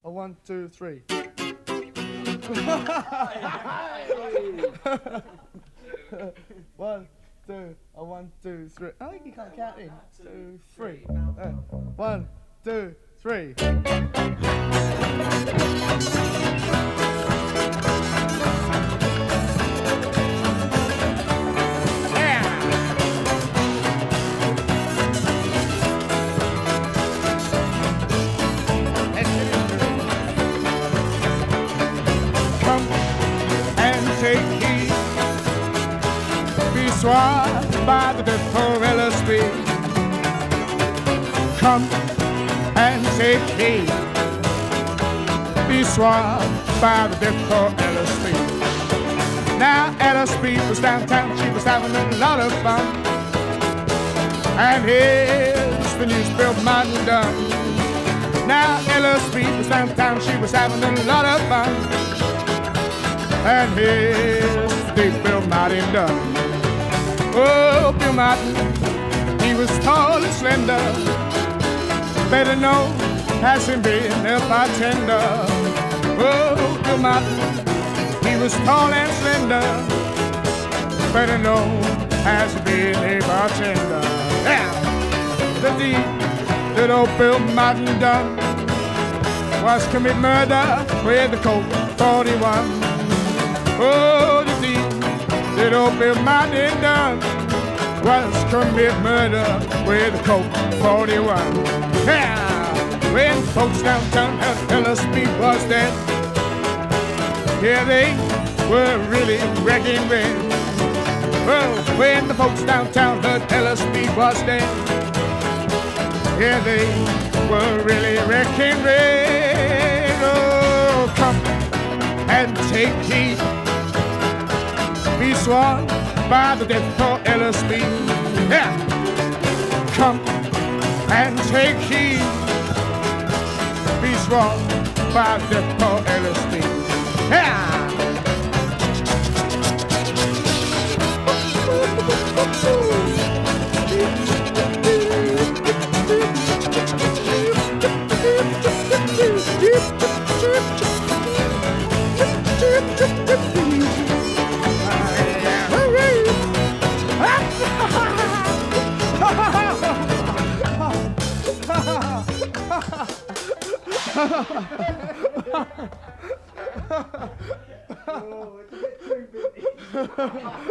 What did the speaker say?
A 1, 2, 3. One, two, a 1, 2, 3. I think you can't count in. 2, 3. 1, 2, 3. Take heed, be swamped by the death for LSB. Come and take heed, be swamped by the death for LSB. Now LSB was downtown, she was having a lot of fun. And here's the news Bill Martin done. Now LSB was downtown, she was having a lot of fun. And here's the Bill Martin done. Oh, Bill Martin, he was tall and slender, better known as him being a bartender. Oh, Bill Martin, he was tall and slender, better known as being a bartender. Yeah. The deed that old Bill Martin done was commit murder with the Colt 41. Oh, the deed that old Bill Martin done was commit murder with a Colt 41. Yeah, when folks downtown heard LSB was dead, yeah, they were really wrecking red. Oh, when the folks downtown heard LSB was dead, yeah, they were really wrecking red. Oh, come and take heed, be sworn by the death for LSB. Yeah. Come and take heed, be sworn by the death for LSB. Yeah. Oh, it's a bit too busy.